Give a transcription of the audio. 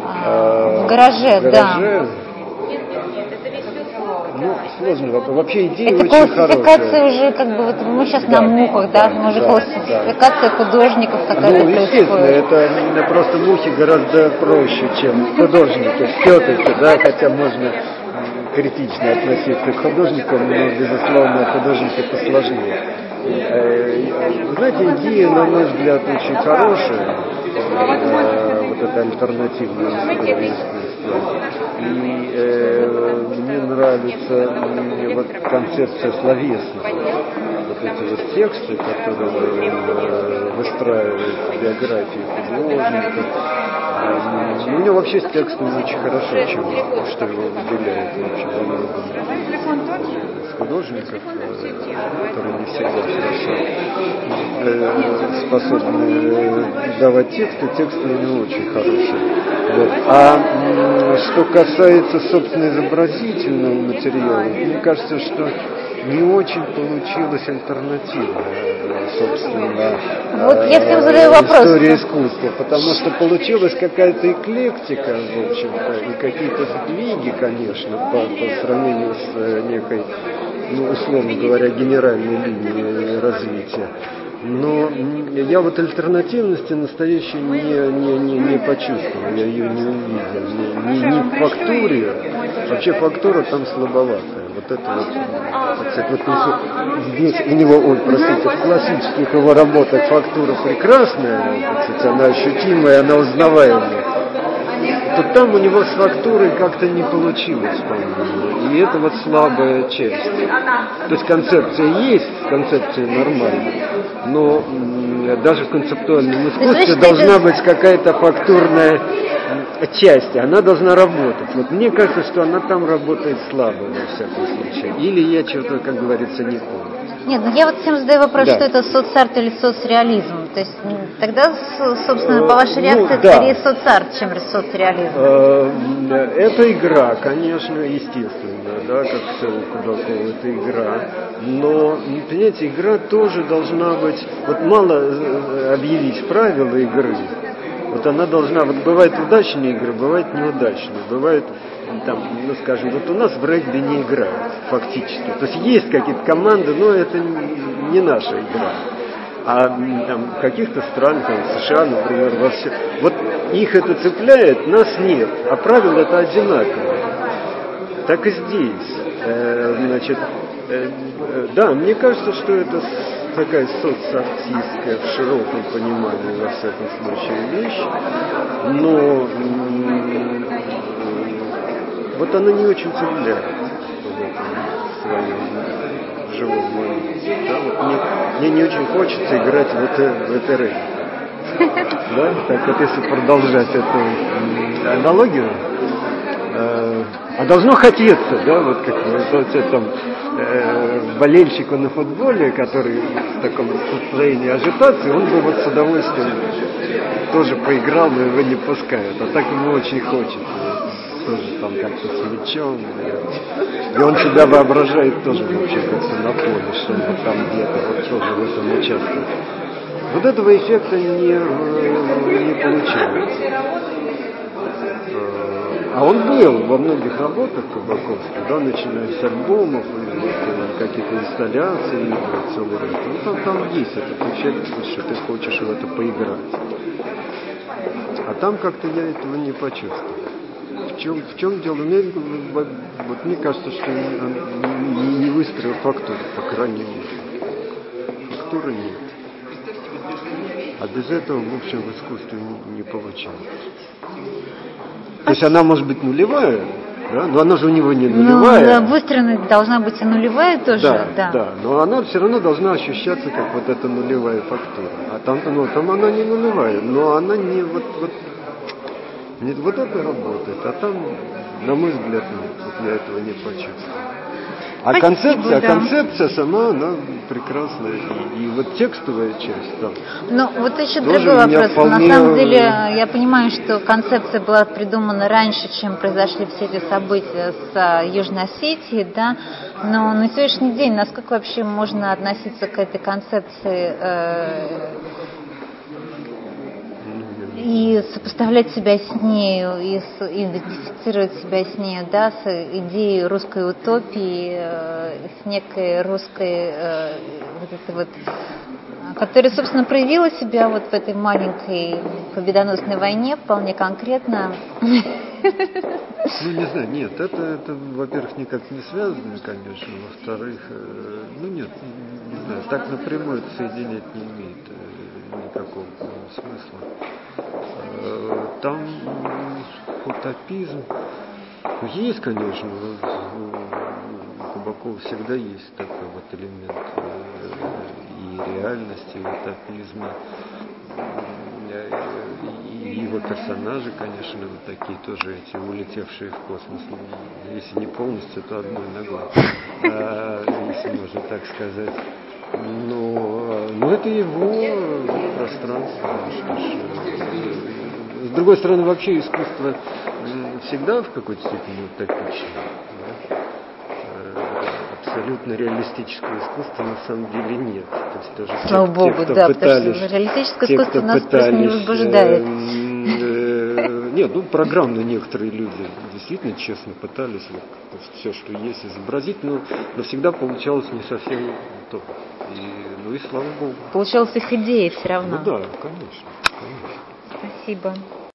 В гараже, да. Ну, сложный вопрос. Вообще идея это очень классификация хорошая. уже, как бы, вот мы сейчас на мухах, да, мы уже классификация художников какая-то естественно, происходит. это просто мухи гораздо проще, чем художники. Все-таки, да, хотя можно критично относиться к художникам, но, безусловно, художники посложнее. Знаете, идея, на мой взгляд, очень хорошая, вот это альтернативное искусство. И мне нравится вот концепция словесности. Вот эти вот тексты, которые он выстраивает в биографии художников. У него вообще с текстом очень хорошо, что его выделяет вообще во многом с художников, которые не всегда хорошо способны давать тексты у него очень хорошие. Вот. А что касается, собственно, изобразительного материала, мне кажется, что не очень получилась альтернатива, собственно, вот я всем задаю вопрос. История искусства, потому что получилась какая-то эклектика, в общем-то, и какие-то сдвиги, конечно, по сравнению с некой, ну, условно говоря, генеральной линией развития. Но я вот альтернативности настоящей не почувствовал, я ее не увидел. Ни в фактуре, вообще фактура там слабоватая. Вот это вот, кстати, вот здесь у него, в классических его работах фактура прекрасная, кстати, она ощутимая, она узнаваемая. То там у него с фактурой как-то не получилось, по-моему. И это вот слабая часть. То есть концепция есть, концепция нормальная, но даже в концептуальном искусстве должна быть какая-то фактурная часть, она должна работать. Вот мне кажется, что она там работает слабо, во всяком случае. Или я что-то, как говорится, не помню. Нет, ну я вот всем задаю вопрос, что это соцарт или соцреализм. То есть тогда, собственно, по вашей реакции, это скорее соцарт, чем соцреализм. Это игра, конечно, естественно, да, как все у Кабакова, это игра. Но, понимаете, игра тоже должна быть, вот мало объявить правила игры. Вот она должна, вот бывают удачные игры, бывают неудачные, бывают там, ну скажем, вот у нас в регби не играют фактически. То есть есть какие-то команды, но это не наша игра. А там в каких-то странах, там, США, например, во все, вот их это цепляет, нас нет, а правила это одинаковые. Так и здесь. Значит, да, мне кажется, что это такая соцартистская в широком понимании, во всяком случае, вещь, но вот она не очень цепляет в своем живом моменте. Да? Вот мне не очень хочется играть в это регби. Да? Так вот, если продолжать эту аналогию, а должно хотеться, да, вот как там болельщику на футболе, который в таком состоянии ажитации, он бы вот с удовольствием тоже поиграл, но его не пускают. А так ему очень хочется. Тоже там как-то с мячом. И он себя воображает тоже вообще как-то на поле, что он вот там где-то вот тоже в этом участвует. Вот этого эффекта не получилось. А он был во многих работах Кабаковских, да, начиная с альбомов, какие-то инсталляции, целый ряд. Ну, там есть этот эффект, что ты хочешь в это поиграть. А там как-то я этого не почувствовал. В чем дело? Мне кажется, что не выстроил фактуру, по крайней мере. Фактуры нет. А без этого, в общем, в искусстве не получалось. То есть она может быть нулевая, да? Но она же у него не нулевая. Ну, выстроена должна быть и нулевая тоже. Да. Но она все равно должна ощущаться как вот эта нулевая фактура. А там она не нулевая, но она не вот это работает, а там, на мой взгляд, я этого не почувствовал. А концепция сама, она прекрасная. И вот текстовая часть там. Ну, вот еще другой вопрос. На самом деле, я понимаю, что концепция была придумана раньше, чем произошли все эти события с Южной Осетией, да. Но на сегодняшний день, насколько вообще можно относиться к этой концепции? и сопоставлять себя с нею, и идентифицировать себя с нею, да, с идеей русской утопии, с некой русской, вот этой вот, которая, собственно, проявила себя вот в этой маленькой победоносной войне вполне конкретно. Ну, не знаю, нет, это во-первых, никак не связано, конечно, во-вторых, нет, не знаю, так напрямую это соединять не имеет никакого смысла. Там утопизм есть, конечно, у Кабакова всегда есть такой вот элемент и реальности, и утопизма. И его персонажи, конечно, вот такие тоже эти улетевшие в космос. Если не полностью, то одной ногой, если можно так сказать. Но это его пространство. С другой стороны, вообще искусство всегда в какой-то степени утопично. Да? Абсолютно реалистического искусства на самом деле нет. То есть даже слава Богу, да, потому что реалистическое искусство нас просто не возбуждает. Нет, программно некоторые люди действительно честно пытались все, что есть, изобразить, но всегда получалось не совсем то. И слава Богу. Получалась их идея все равно. Ну да, конечно. Спасибо.